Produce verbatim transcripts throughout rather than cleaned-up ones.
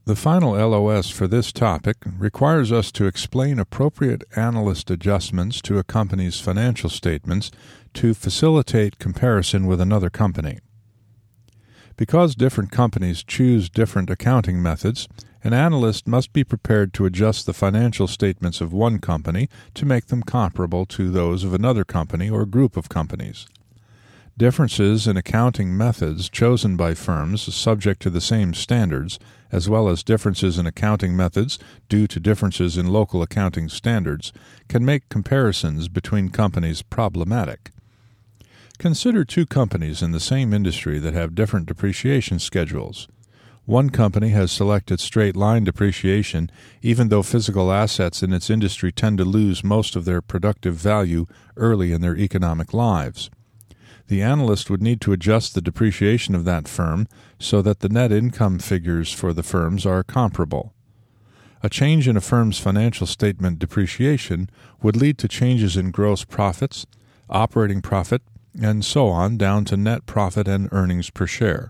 The final L O S for this topic requires us to explain appropriate analyst adjustments to a company's financial statements to facilitate comparison with another company. Because different companies choose different accounting methods, an analyst must be prepared to adjust the financial statements of one company to make them comparable to those of another company or group of companies. Differences in accounting methods chosen by firms subject to the same standards, as well as differences in accounting methods due to differences in local accounting standards, can make comparisons between companies problematic. Consider two companies in the same industry that have different depreciation schedules. One company has selected straight-line depreciation, even though physical assets in its industry tend to lose most of their productive value early in their economic lives. The analyst would need to adjust the depreciation of that firm so that the net income figures for the firms are comparable. A change in a firm's financial statement depreciation would lead to changes in gross profits, operating profit, and so on down to net profit and earnings per share.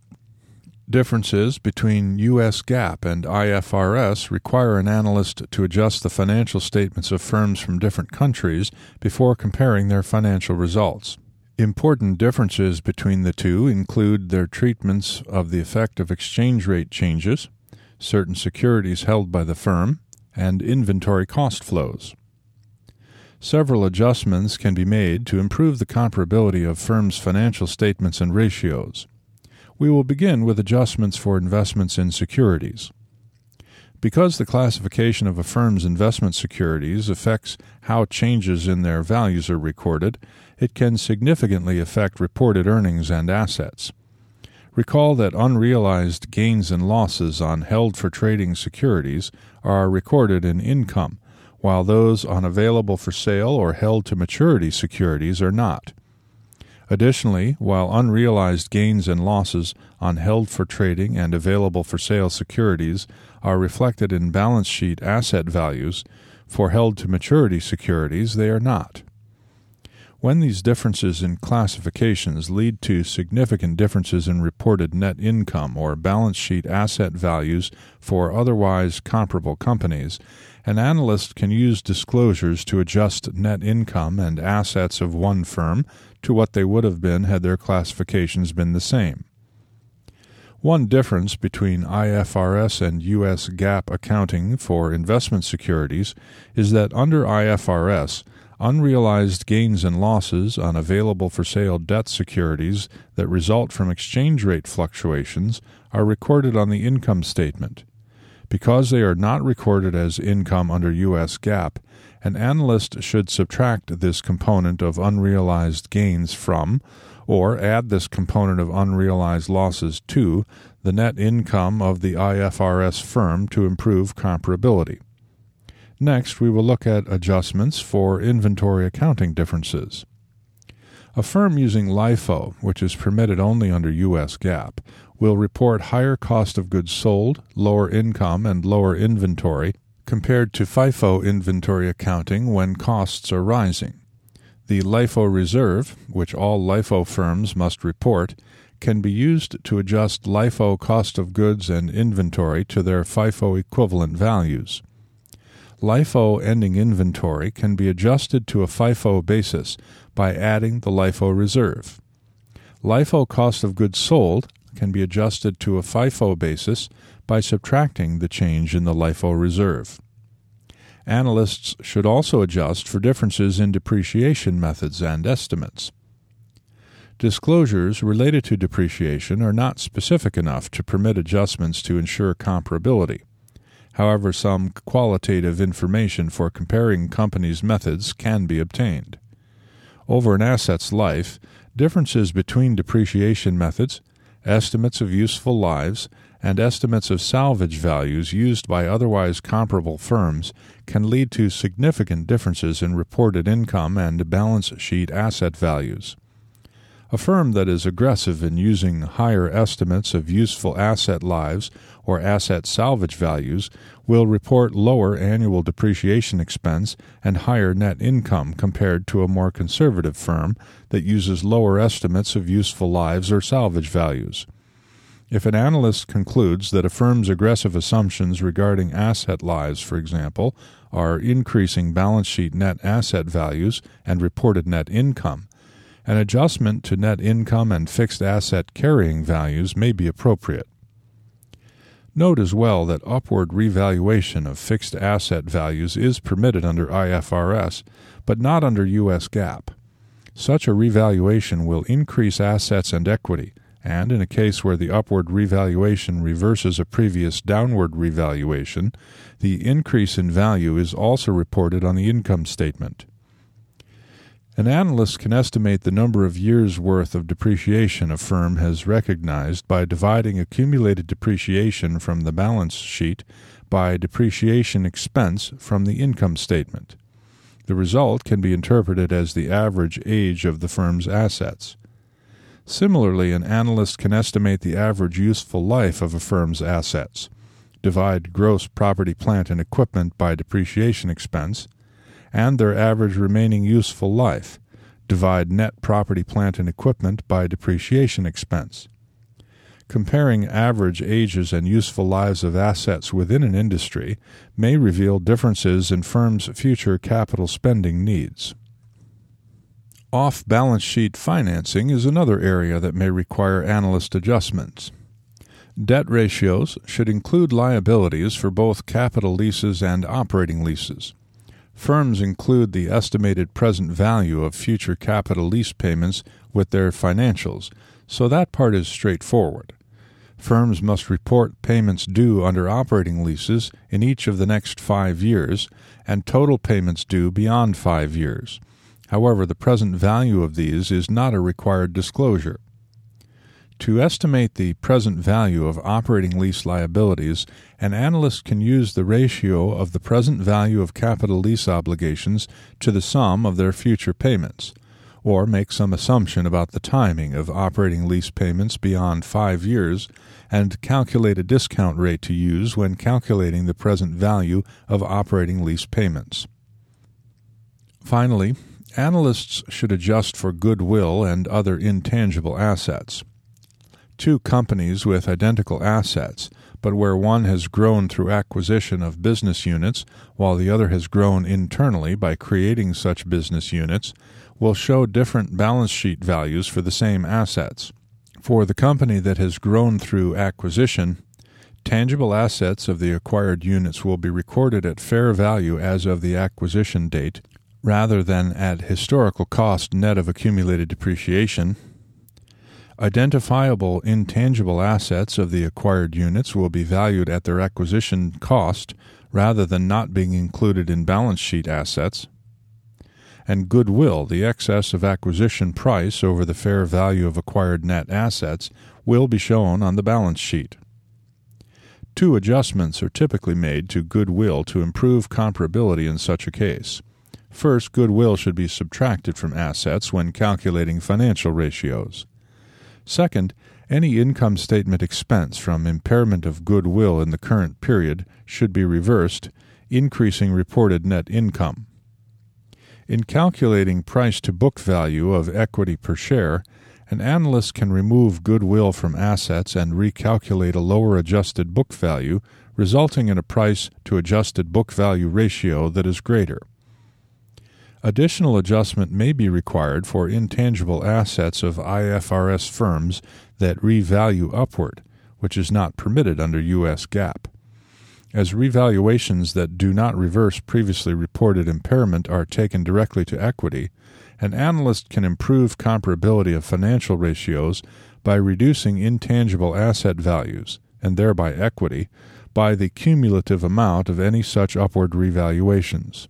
Differences between U S GAAP and I F R S require an analyst to adjust the financial statements of firms from different countries before comparing their financial results. Important differences between the two include their treatments of the effect of exchange rate changes, certain securities held by the firm, and inventory cost flows. Several adjustments can be made to improve the comparability of firms' financial statements and ratios. We will begin with adjustments for investments in securities. Because the classification of a firm's investment securities affects how changes in their values are recorded, it can significantly affect reported earnings and assets. Recall that unrealized gains and losses on held-for-trading securities are recorded in income, while those on available-for-sale or held-to-maturity securities are not. Additionally, while unrealized gains and losses on held-for-trading and available-for-sale securities are reflected in balance sheet asset values, for held-to-maturity securities they are not. When these differences in classifications lead to significant differences in reported net income or balance sheet asset values for otherwise comparable companies, an analyst can use disclosures to adjust net income and assets of one firm to what they would have been had their classifications been the same. One difference between I F R S and U S GAAP accounting for investment securities is that under I F R S, unrealized gains and losses on available-for-sale debt securities that result from exchange rate fluctuations are recorded on the income statement. Because they are not recorded as income under U S GAAP, an analyst should subtract this component of unrealized gains from, or add this component of unrealized losses to, the net income of the I F R S firm to improve comparability. Next, we will look at adjustments for inventory accounting differences. A firm using LIFO, which is permitted only under U S GAAP, will report higher cost of goods sold, lower income, and lower inventory compared to FIFO inventory accounting when costs are rising. The LIFO reserve, which all LIFO firms must report, can be used to adjust LIFO cost of goods and inventory to their FIFO equivalent values. LIFO ending inventory can be adjusted to a FIFO basis by adding the LIFO reserve. LIFO cost of goods sold can be adjusted to a FIFO basis by subtracting the change in the LIFO reserve. Analysts should also adjust for differences in depreciation methods and estimates. Disclosures related to depreciation are not specific enough to permit adjustments to ensure comparability. However, some qualitative information for comparing companies' methods can be obtained. Over an asset's life, differences between depreciation methods, estimates of useful lives, and estimates of salvage values used by otherwise comparable firms can lead to significant differences in reported income and balance sheet asset values. A firm that is aggressive in using higher estimates of useful asset lives or asset salvage values will report lower annual depreciation expense and higher net income compared to a more conservative firm that uses lower estimates of useful lives or salvage values. If an analyst concludes that a firm's aggressive assumptions regarding asset lives, for example, are increasing balance sheet net asset values and reported net income, an adjustment to net income and fixed asset carrying values may be appropriate. Note as well that upward revaluation of fixed asset values is permitted under I F R S, but not under U S GAAP. Such a revaluation will increase assets and equity, and in a case where the upward revaluation reverses a previous downward revaluation, the increase in value is also reported on the income statement. An analyst can estimate the number of years' worth of depreciation a firm has recognized by dividing accumulated depreciation from the balance sheet by depreciation expense from the income statement. The result can be interpreted as the average age of the firm's assets. Similarly, an analyst can estimate the average useful life of a firm's assets, divide gross property, plant, and equipment by depreciation expense, and their average remaining useful life, divide net property, plant, and equipment by depreciation expense. Comparing average ages and useful lives of assets within an industry may reveal differences in firms' future capital spending needs. Off-balance sheet financing is another area that may require analyst adjustments. Debt ratios should include liabilities for both capital leases and operating leases. Firms include the estimated present value of future capital lease payments with their financials, so that part is straightforward. Firms must report payments due under operating leases in each of the next five years and total payments due beyond five years. However, the present value of these is not a required disclosure. To estimate the present value of operating lease liabilities, an analyst can use the ratio of the present value of capital lease obligations to the sum of their future payments, or make some assumption about the timing of operating lease payments beyond five years and calculate a discount rate to use when calculating the present value of operating lease payments. Finally, analysts should adjust for goodwill and other intangible assets. Two companies with identical assets, but where one has grown through acquisition of business units while the other has grown internally by creating such business units, will show different balance sheet values for the same assets. For the company that has grown through acquisition, tangible assets of the acquired units will be recorded at fair value as of the acquisition date, rather than at historical cost net of accumulated depreciation. Identifiable intangible assets of the acquired units will be valued at their acquisition cost rather than not being included in balance sheet assets. And goodwill, the excess of acquisition price over the fair value of acquired net assets, will be shown on the balance sheet. Two adjustments are typically made to goodwill to improve comparability in such a case. First, goodwill should be subtracted from assets when calculating financial ratios. Second, any income statement expense from impairment of goodwill in the current period should be reversed, increasing reported net income. In calculating price-to-book value of equity per share, an analyst can remove goodwill from assets and recalculate a lower adjusted book value, resulting in a price-to-adjusted book value ratio that is greater. Additional adjustment may be required for intangible assets of I F R S firms that revalue upward, which is not permitted under U S GAAP. As revaluations that do not reverse previously reported impairment are taken directly to equity, an analyst can improve comparability of financial ratios by reducing intangible asset values, and thereby equity, by the cumulative amount of any such upward revaluations.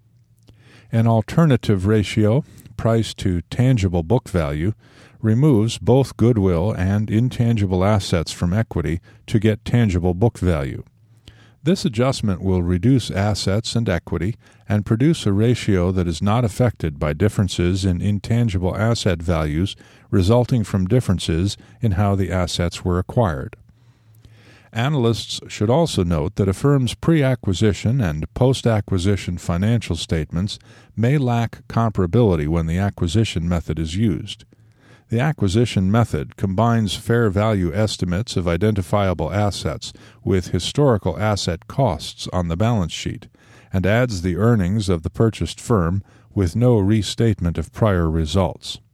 An alternative ratio, price to tangible book value, removes both goodwill and intangible assets from equity to get tangible book value. This adjustment will reduce assets and equity and produce a ratio that is not affected by differences in intangible asset values resulting from differences in how the assets were acquired. Analysts should also note that a firm's pre-acquisition and post-acquisition financial statements may lack comparability when the acquisition method is used. The acquisition method combines fair value estimates of identifiable assets with historical asset costs on the balance sheet, and adds the earnings of the purchased firm with no restatement of prior results.